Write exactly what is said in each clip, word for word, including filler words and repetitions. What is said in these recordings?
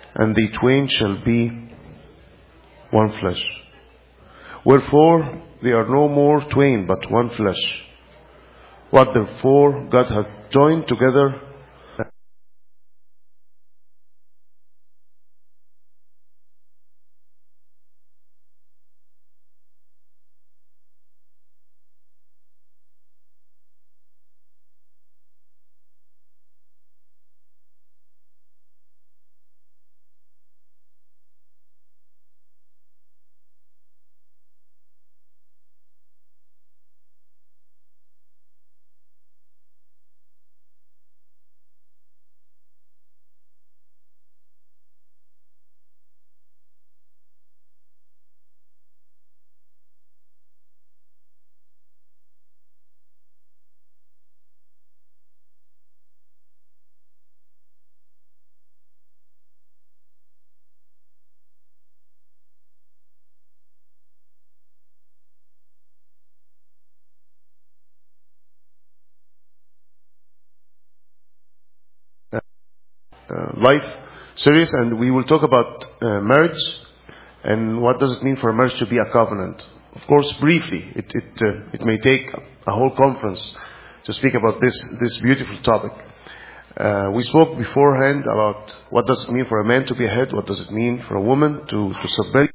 and the twain shall be one flesh. Wherefore they are no more twain, but one flesh. What therefore God hath joined together, uh, life series, and we will talk about uh, marriage and what does it mean for a marriage to be a covenant. Of course, briefly, it it, uh, it may take a whole conference to speak about this this beautiful topic. Uh, we spoke beforehand about what does it mean for a man to be a head, what does it mean for a woman to, to submit.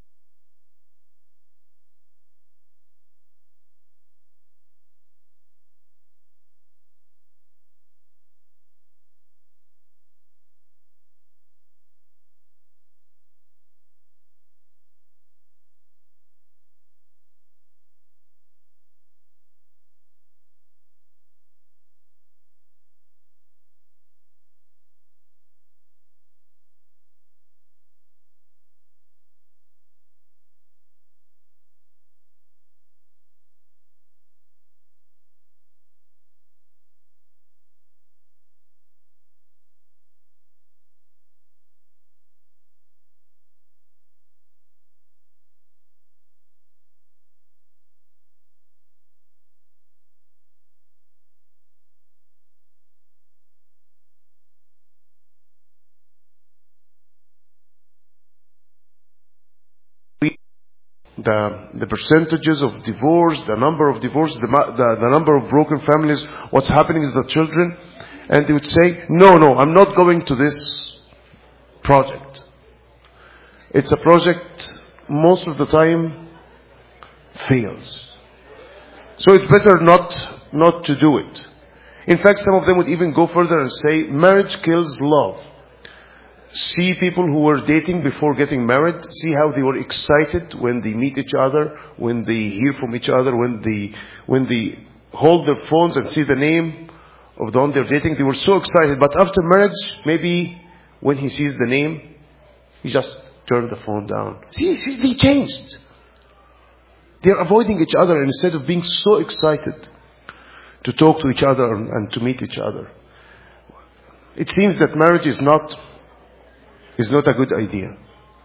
The, the percentages of divorce, the number of divorces, the, the, the number of broken families, what's happening to the children. And they would say, no, no, I'm not going to this project. It's a project most of the time fails. So it's better not, not to do it. In fact, some of them would even go further and say, marriage kills love. See people who were dating before getting married. See how they were excited when they meet each other, when they hear from each other, when they when they hold their phones and see the name of the one they're dating. They were so excited. But after marriage, maybe when he sees the name, he just turned the phone down. See, see, they changed. They're avoiding each other instead of being so excited to talk to each other and to meet each other. It seems that marriage is not is not a good idea.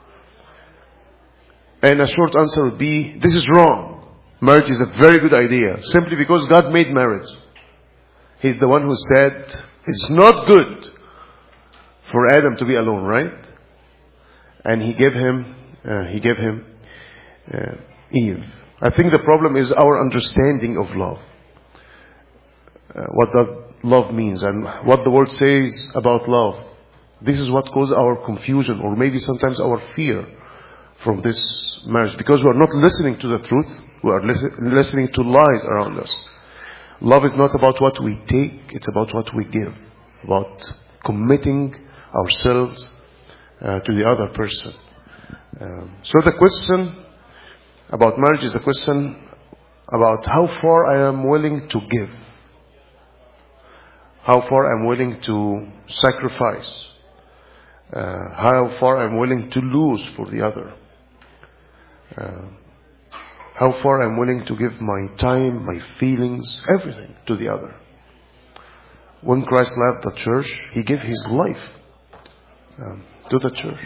And a short answer would be, this is wrong. Marriage is a very good idea, simply because God made marriage. He's the one who said, it's not good for Adam to be alone, right? And he gave him, uh, he gave him uh, Eve. I think the problem is our understanding of love. Uh, what does love means and what the word says about love. This is what causes our confusion, or maybe sometimes our fear from this marriage, because we are not listening to the truth. We are listen, listening to lies around us. Love is not about what we take, it's about what we give, about committing ourselves uh, to the other person. Um, so the question about marriage is a question about how far I am willing to give, how far I'm willing to sacrifice, uh, how far I'm willing to lose for the other, uh, how far I'm willing to give my time, my feelings, everything to the other. When Christ left the church, He gave His life um, to the church.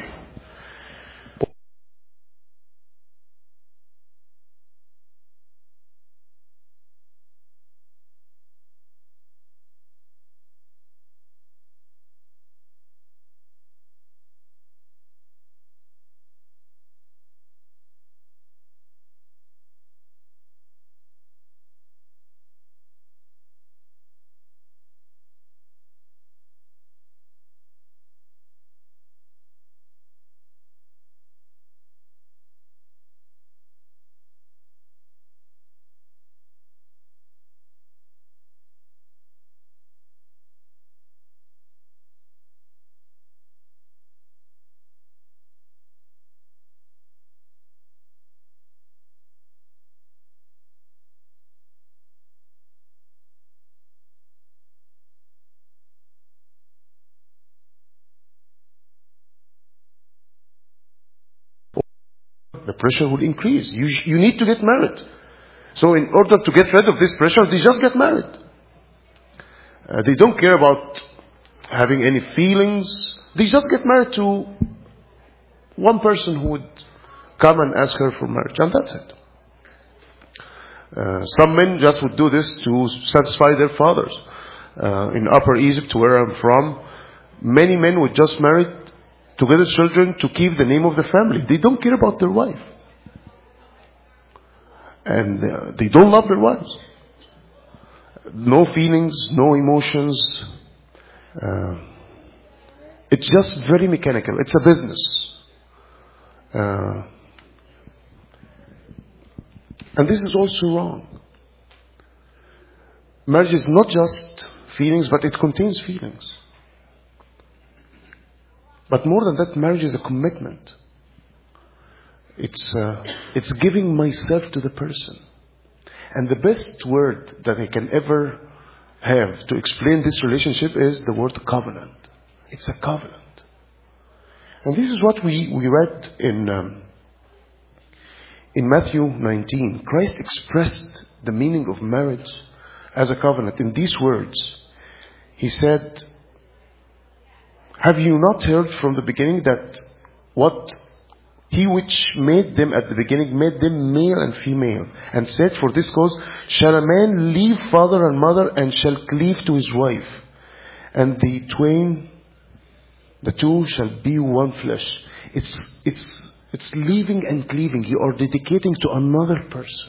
the pressure will increase. You, you need to get married. So in order to get rid of this pressure, they just get married. Uh, they don't care about having any feelings. They just get married to one person who would come and ask her for marriage, and that's it. Uh, some men just would do this to satisfy their fathers. Uh, in Upper Egypt, where I'm from, many men would just marry to get children to keep the name of the family. They don't care about their wife. And uh, they don't love their wives. No feelings, no emotions. Uh, it's just very mechanical. It's a business. Uh, and this is also wrong. Marriage is not just feelings, but it contains feelings. But more than that, marriage is a commitment. It's uh, it's giving myself to the person. And the best word that I can ever have to explain this relationship is the word covenant. It's a covenant. And this is what we, we read in um, in Matthew nineteen. Christ expressed the meaning of marriage as a covenant in these words. He said, "Have you not heard from the beginning that what He which made them at the beginning made them male and female, and said, for this cause shall a man leave father and mother and shall cleave to his wife, and the twain, the two shall be one flesh." It's, it's, it's leaving and cleaving. You are dedicating to another person.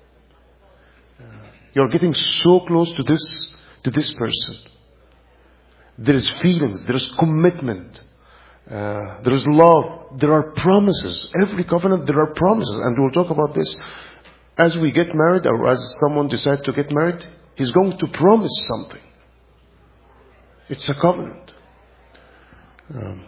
You're getting so close to this, to this person. There is feelings, there is commitment. Uh, there is love. There are promises. Every covenant, there are promises. And we'll talk about this. As we get married, or as someone decides to get married, he's going to promise something. It's a covenant. Um,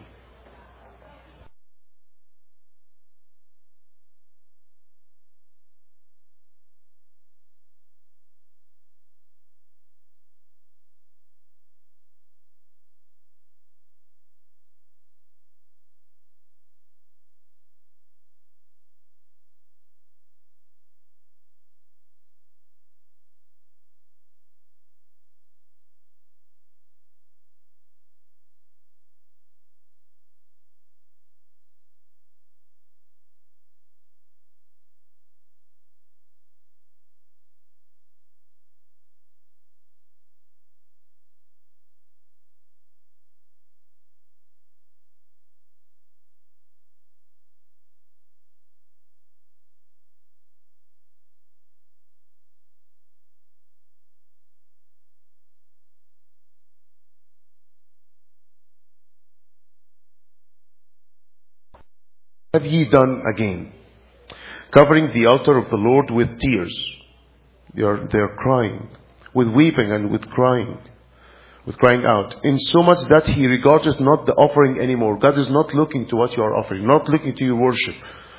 have ye done again, covering the altar of the Lord with tears? They are, they are crying, with weeping and with crying, with crying out, in so much that He regardeth not the offering anymore. God is not looking to what you are offering, not looking to your worship.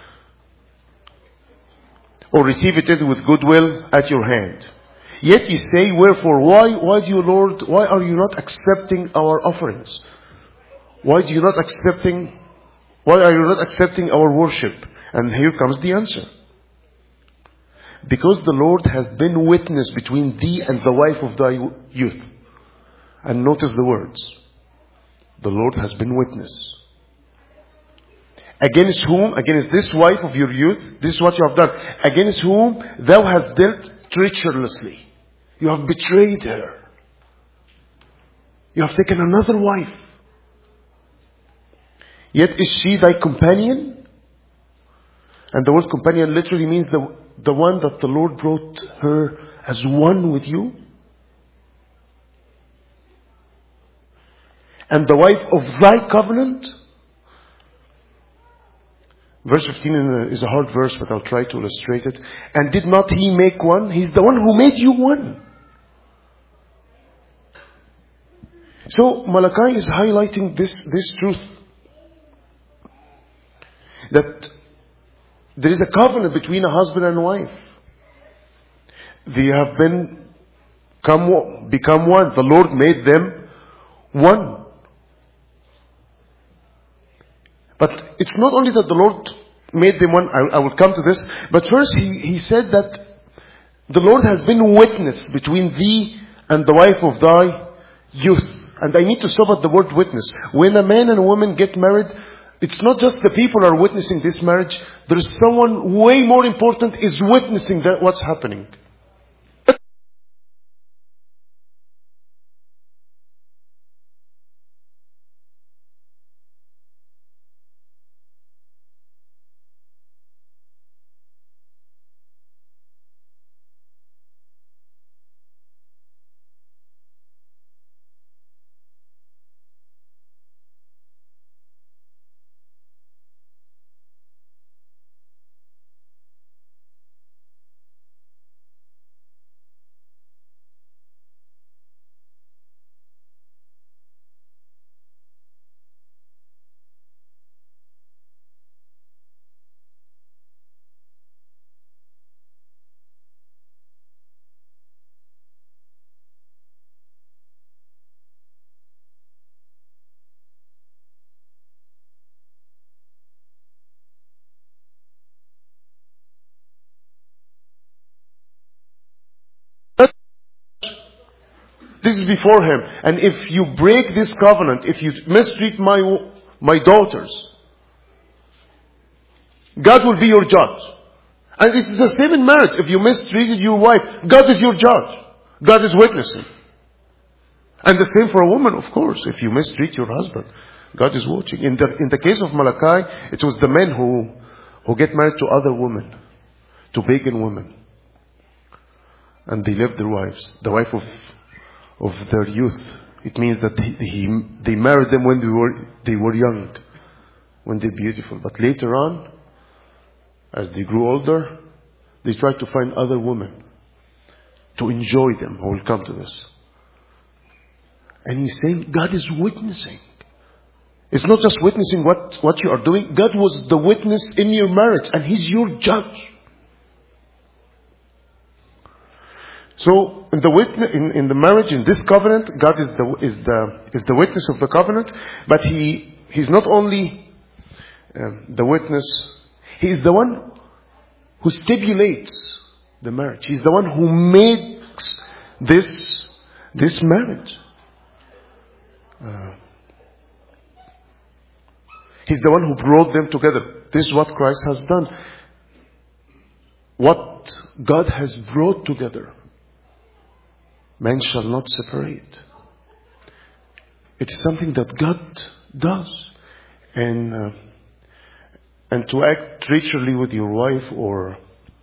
Or receive it with goodwill at your hand. Yet ye say, wherefore, why, why do you, Lord, why are you not accepting our offerings? Why do you not accepting, why are you not accepting our worship? And here comes the answer. Because the Lord has been witness between thee and the wife of thy youth. And notice the words. The Lord has been witness. Against whom, against this wife of your youth, this is what you have done. Against whom thou hast dealt treacherously. You have betrayed her. You have taken another wife. Yet is she thy companion? And the word companion literally means the, the one that the Lord brought her as one with you. And the wife of thy covenant. Verse fifteen is a hard verse, but I'll try to illustrate it. And did not He make one? He's the one who made you one. So Malachi is highlighting this, this truth. That there is a covenant between a husband and wife. They have been come, become one. The Lord made them one. But it's not only that the Lord made them one. I, I will come to this. But first he, he said that the Lord has been witness between thee and the wife of thy youth. And I need to stop at the word witness. When a man and a woman get married, it's not just the people are witnessing this marriage. There is someone way more important is witnessing that what's happening. This is before him. And if you break this covenant, if you mistreat my, my daughters, God will be your judge. And it's the same in marriage. If you mistreated your wife, God is your judge. God is witnessing. And the same for a woman, of course. If you mistreat your husband, God is watching. In the, in the case of Malachi, it was the men who, who get married to other women, to pagan women. And they left their wives, the wife of of their youth. It means that he, he, they married them when they were, they were young, when they're beautiful. But later on, as they grew older, they tried to find other women to enjoy them. I will come to this. And he's saying, God is witnessing. It's not just witnessing what, what you are doing. God was the witness in your marriage, and He's your judge. So, in the witness, in, in the marriage, in this covenant, God is the is the is the witness of the covenant. But He He's not only um, the witness; He is the one who stipulates the marriage. He's the one who makes this this marriage. Uh, he's the one who brought them together. This is what Christ has done. What God has brought together, man shall not separate. It is something that God does. And uh, and to act treacherously with your wife, or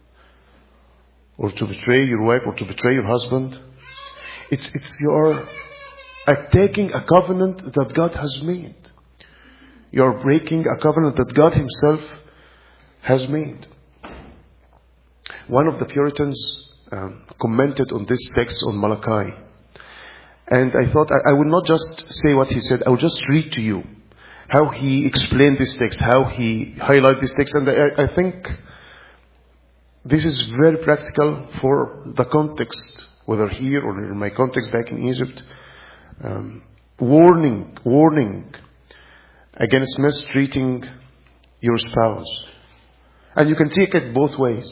or to betray your wife, or to betray your husband, it's it's your attacking a covenant that God has made. You're breaking a covenant that God Himself has made. One of the Puritans Um, commented on this text on Malachi, and I thought I, I would not just say what he said. I will just read to you how he explained this text, how he highlighted this text, and I, I think this is very practical for the context, whether here or in my context back in Egypt. Um, warning, warning against mistreating your spouse, and you can take it both ways.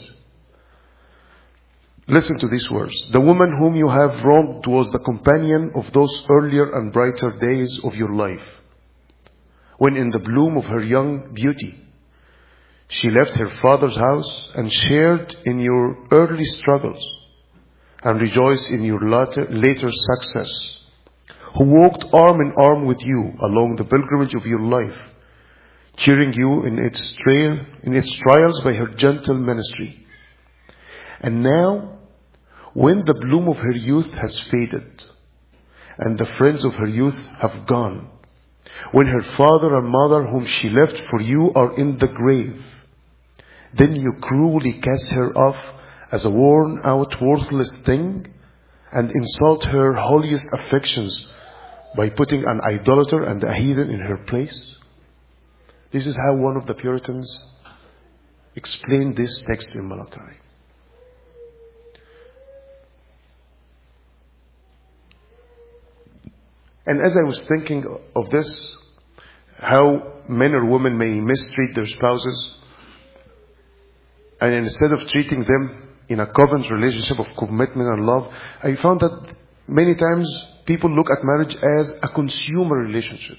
Listen to these words. The woman whom you have wronged was the companion of those earlier and brighter days of your life, when in the bloom of her young beauty, she left her father's house and shared in your early struggles and rejoiced in your later, later success, who walked arm in arm with you along the pilgrimage of your life, cheering you in its trail, in its trials by her gentle ministry. And now, when the bloom of her youth has faded, and the friends of her youth have gone, when her father and mother whom she left for you are in the grave, then you cruelly cast her off as a worn out, worthless thing, and insult her holiest affections by putting an idolater and a heathen in her place. This is how one of the Puritans explained this text in Malachi. And as I was thinking of this, how men or women may mistreat their spouses, And instead of treating them in a covenant relationship of commitment and love, I found that many times people look at marriage as a consumer relationship.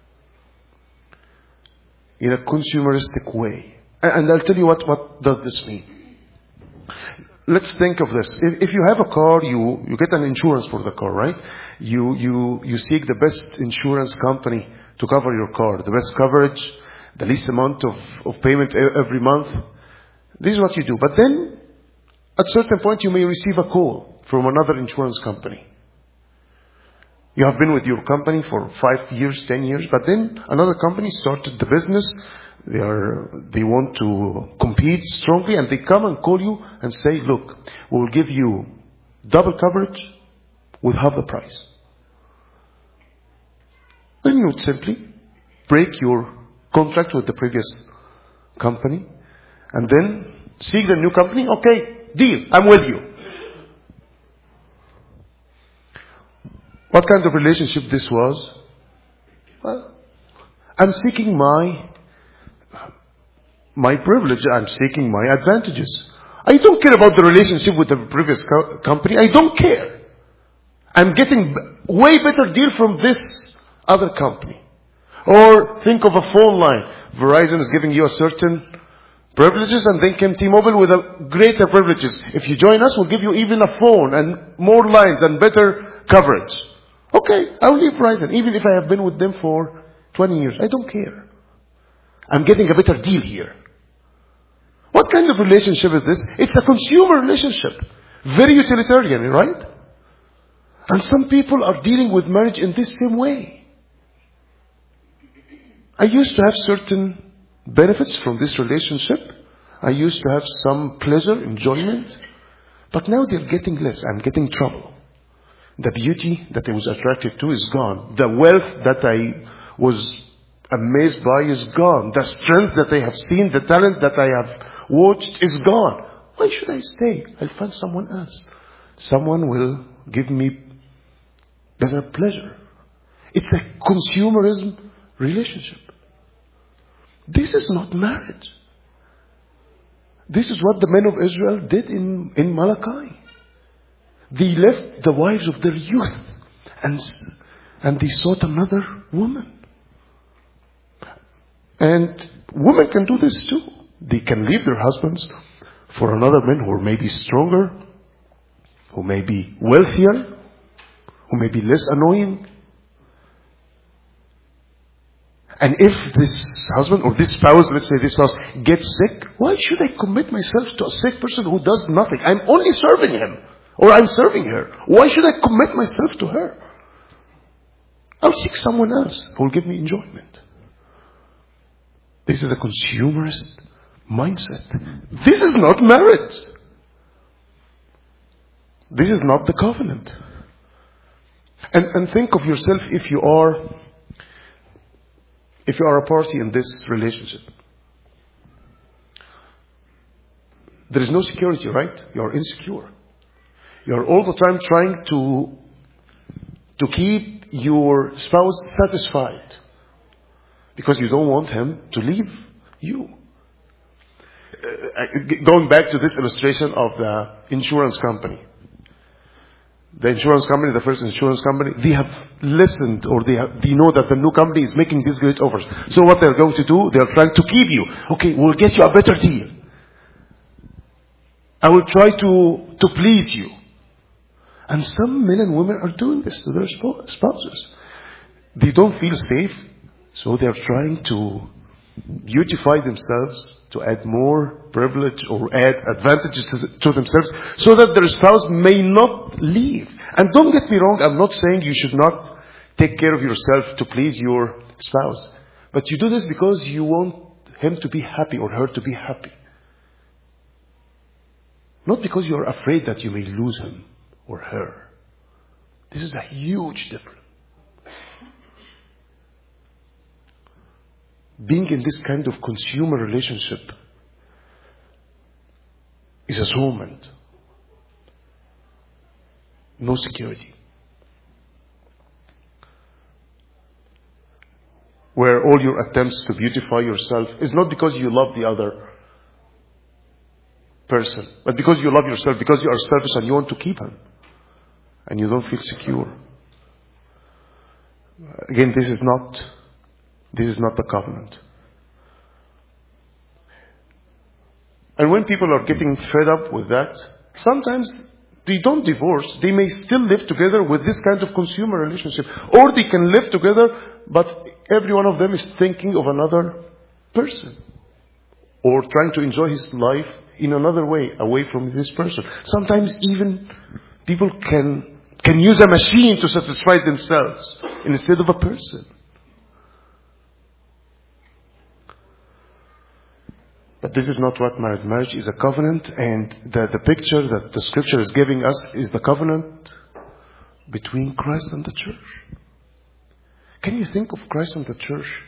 In a consumeristic way. And I'll tell you what, what does this mean. Let's think of this. If, if you have a car, you, you get an insurance for the car, right? You, you, you seek the best insurance company to cover your car, the best coverage, the least amount of, of payment every month. This is what you do. But then, at a certain point, you may receive a call from another insurance company. You have been with your company for five years, ten years, but then another company started the business. They are, they want to compete strongly, and they come and call you and say, look, we will give you double coverage with half the price. Then you would simply break your contract with the previous company and then seek the new company. Okay, deal, I'm with you. What kind of relationship this was? Well, I'm seeking my my privilege. I'm seeking my advantages. I don't care about the relationship with the previous co- company. I don't care. I'm getting way better deal from this other company. Or think of a phone line. Verizon is giving you a certain privileges, and then came T-Mobile with a greater privileges. If you join us, we'll give you even a phone and more lines and better coverage. Okay, I'll leave Verizon, even if I have been with them for twenty years. I don't care. I'm getting a better deal here. What kind of relationship is this? It's a consumer relationship. Very utilitarian, right? And some people are dealing with marriage in this same way. I used to have certain benefits from this relationship. I used to have some pleasure, enjoyment. But now they're getting less. I'm getting trouble. The beauty that I was attracted to is gone. The wealth that I was amazed by is gone. The strength that I have seen, the talent that I have watched is gone. Why should I stay? I'll find someone else. Someone will give me better pleasure. It's a consumerism relationship. This is not marriage. This is what the men of Israel did in, in Malachi. They left the wives of their youth and, and they sought another woman. And women can do this too. They can leave their husbands for another man who may be stronger, who may be wealthier, who may be less annoying. And if this husband or this spouse, let's say this spouse, gets sick, why should I commit myself to a sick person who does nothing? I'm only serving him. Or I'm serving her. Why should I commit myself to her? I'll seek someone else who will give me enjoyment. This is a consumerist mindset. This is not marriage. This is not the covenant. And, and think of yourself if you are, if you are a party in this relationship. There is no security, right? You are insecure. You're all the time trying to, to keep your spouse satisfied because you don't want him to leave you. Uh, going back to this illustration of the insurance company. The insurance company, the first insurance company, they have listened or they have, they know that the new company is making these great offers. So what they're going to do, they're trying to keep you. Okay, we'll get you a better deal. I will try to, to please you. And some men and women are doing this to their spouses. They don't feel safe, so they are trying to beautify themselves, to add more privilege or add advantages to, the, to themselves, so that their spouse may not leave. And don't get me wrong, I'm not saying you should not take care of yourself to please your spouse. But you do this because you want him to be happy or her to be happy. Not because you're afraid that you may lose him or her. This is a huge difference. Being in this kind of consumer relationship is a torment. No security. Where all your attempts to beautify yourself is not because you love the other, person. But because you love yourself, because you are selfish and you want to keep him. And you don't feel secure. Again, this is not, this is not the covenant. And when people are getting fed up with that, sometimes they don't divorce. They may still live together with this kind of consumer relationship. Or they can live together, but every one of them is thinking of another person. Or trying to enjoy his life in another way, away from this person. Sometimes even people can can use a machine to satisfy themselves instead of a person. But this is not what marriage. Marriage is a covenant, and the, the picture that the scripture is giving us is the covenant between Christ and the church. Can you think of Christ and the church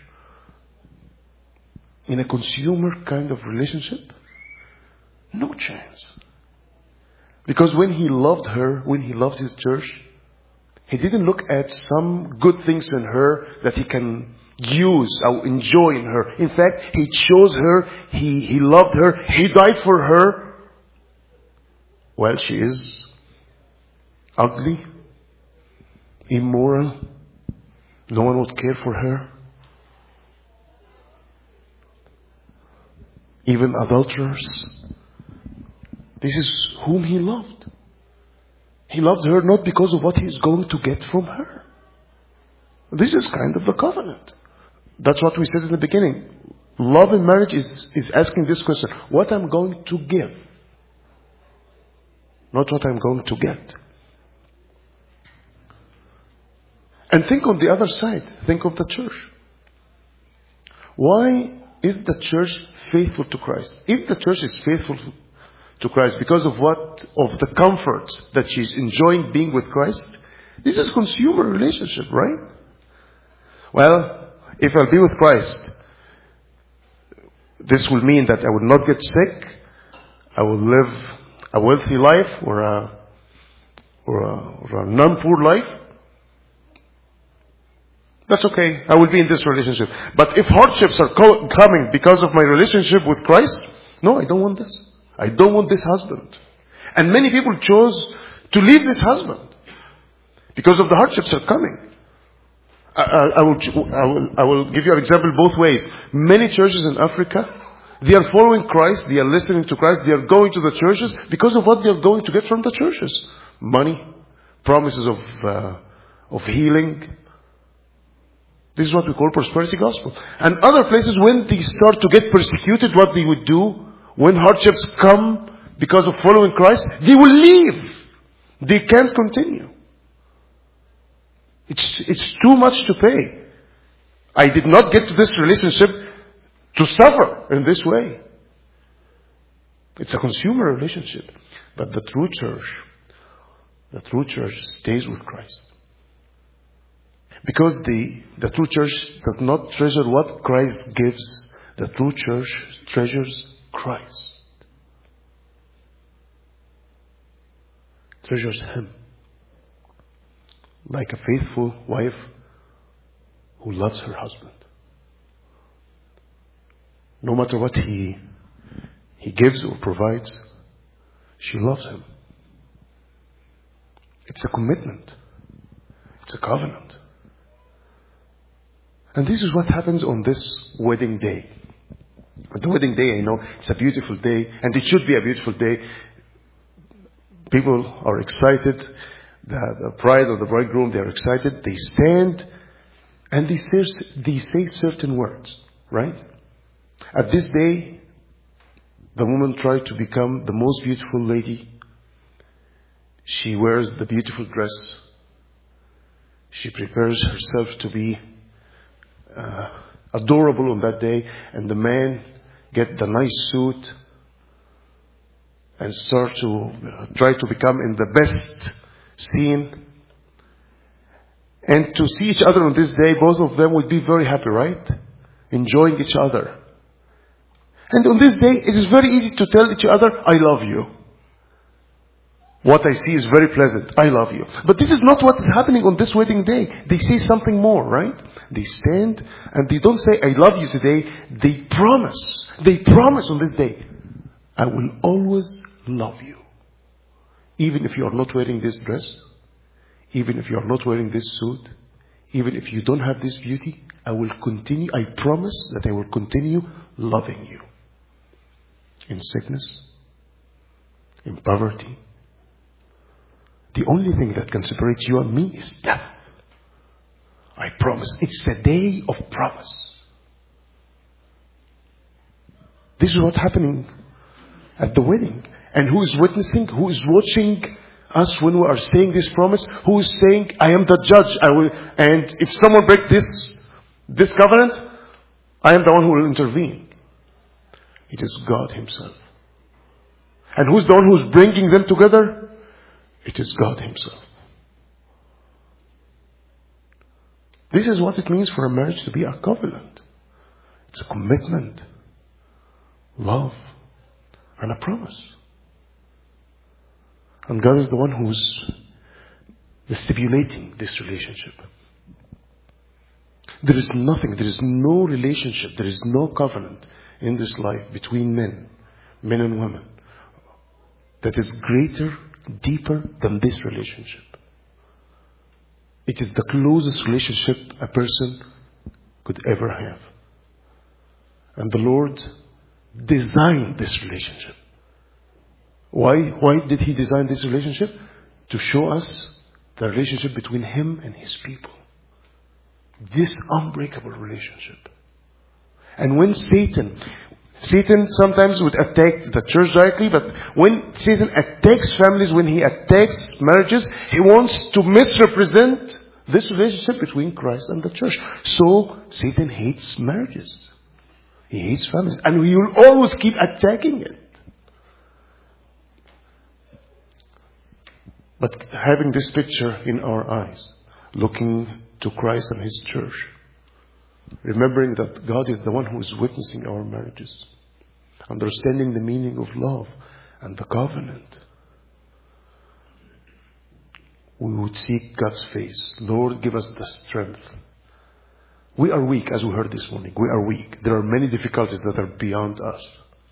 in a consumer kind of relationship? No chance. Because when he loved her, when he loved his church, he didn't look at some good things in her that he can use or enjoy in her. In fact, he chose her, he, he loved her, he died for her. Well, she is ugly, immoral, no one would care for her. Even adulterers. This is whom he loved. He loved her not because of what he is going to get from her. This is kind of the covenant. That's what we said in the beginning. Love in marriage is, is asking this question. What I'm going to give. Not what I'm going to get. And think on the other side. Think of the church. Why is the church faithful to Christ? If the church is faithful to Christ because of what, of the comforts that she's enjoying being with Christ, this is consumer relationship, right? Well, if I'll be with Christ, this will mean that I will not get sick, I will live a wealthy life or a, or a, or a non-poor life. That's okay. I will be in this relationship. But if hardships are co- coming because of my relationship with Christ, no, I don't want this. I don't want this husband. And many people chose to leave this husband because of the hardships are coming. I, I, I, will, I, will, I will give you an example both ways. Many churches in Africa, they are following Christ, they are listening to Christ, they are going to the churches because of what they are going to get from the churches. Money, promises of, uh, of healing. This is what we call prosperity gospel. And other places, when they start to get persecuted, what they would do, when hardships come because of following Christ, they will leave. They can't continue. It's, it's too much to pay. I did not get to this relationship to suffer in this way. It's a consumer relationship. But the true church, the true church stays with Christ. Because the, the true church does not treasure what Christ gives. The true church treasures Christ. Treasures Him. Like a faithful wife who loves her husband. No matter what he, he gives or provides, she loves him. It's a commitment. It's a covenant. And this is what happens on this wedding day. On the wedding day, I know it's a beautiful day, and it should be a beautiful day. People are excited. The, the bride or the bridegroom, they are excited. They stand and they say, they say certain words, right? At this day, the woman tried to become the most beautiful lady. She wears the beautiful dress. She prepares herself to be uh, adorable on that day. And the man get the nice suit and start to uh, try to become in the best scene. And to see each other on this day, both of them would be very happy, right? Enjoying each other. And on this day, it is very easy to tell each other, I love you. What I see is very pleasant. I love you. But this is not what is happening on this wedding day. They say something more, right? They stand and they don't say, I love you today. They promise. They promise on this day, I will always love you. Even if you are not wearing this dress, even if you are not wearing this suit, even if you don't have this beauty, I will continue, I promise that I will continue loving you. In sickness, in poverty. The only thing that can separate you and me is death. I promise. It's a day of promise. This is what's happening at the wedding. And who is witnessing? Who is watching us when we are saying this promise? Who is saying, I am the judge. I will, and if someone breaks this, this covenant, I am the one who will intervene. It is God Himself. And who's the one who's bringing them together? It is God Himself. This is what it means for a marriage to be a covenant. It's a commitment, love, and a promise. And God is the one who's stipulating this relationship. There is nothing, there is no relationship, there is no covenant in this life between men, men and women, that is greater, deeper than this relationship. It is the closest relationship a person could ever have. And the Lord designed this relationship. Why? Why did He design this relationship? To show us the relationship between Him and His people. This unbreakable relationship. And when Satan, Satan sometimes would attack the church directly, but when Satan attacks families, when he attacks marriages, he wants to misrepresent this relationship between Christ and the church. So Satan hates marriages. He hates families. And he will always keep attacking it. But having this picture in our eyes, looking to Christ and His church, remembering that God is the one who is witnessing our marriages, understanding the meaning of love and the covenant, we would seek God's face. Lord, give us the strength. We are weak, as we heard this morning. We are weak. There are many difficulties that are beyond us.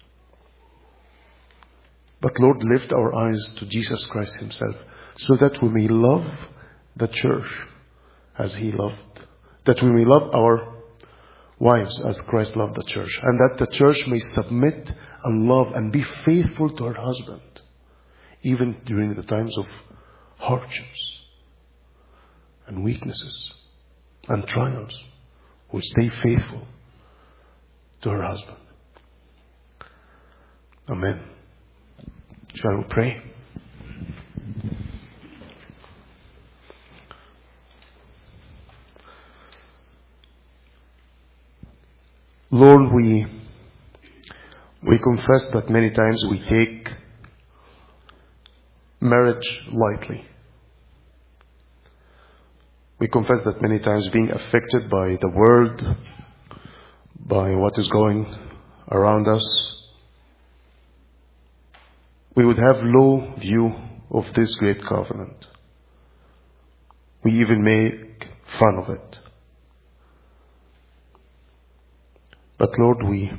But Lord, lift our eyes to Jesus Christ Himself, so that we may love the church as He loved. That we may love our wives as Christ loved the church. And that the church may submit and love and be faithful to her husband, even during the times of hardships and weaknesses and trials. Will stay faithful to her husband. Amen. Shall we pray? Lord, we we confess that many times we take marriage lightly. We confess that many times being affected by the world, by what is going around us, we would have low view of this great covenant. We even make fun of it. But Lord, we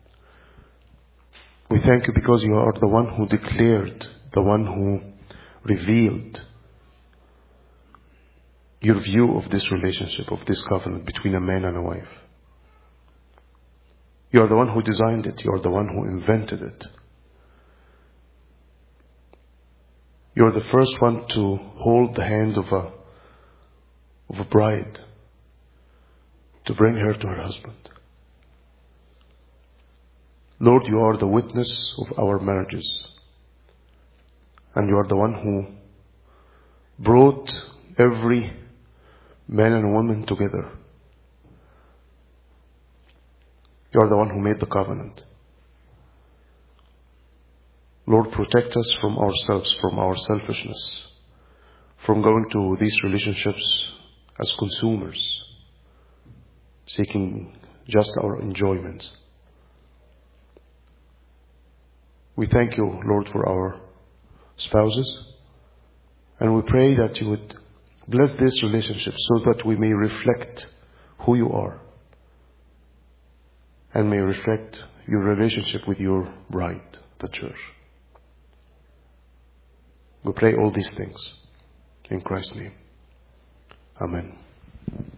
we thank You because You are the one who declared, the one who revealed Your view of this relationship, of this covenant between a man and a wife. You are the one who designed it. You are the one who invented it. You are the first one to hold the hand of a of a bride to bring her to her husband. Lord, You are the witness of our marriages. And You are the one who brought every man and woman together. You are the one who made the covenant. Lord, protect us from ourselves, from our selfishness, from going to these relationships as consumers, seeking just our enjoyment. We thank You, Lord, for our spouses, and we pray that You would bless this relationship so that we may reflect who You are and may reflect Your relationship with Your bride. the church. We pray all these things in Christ's name. Amen.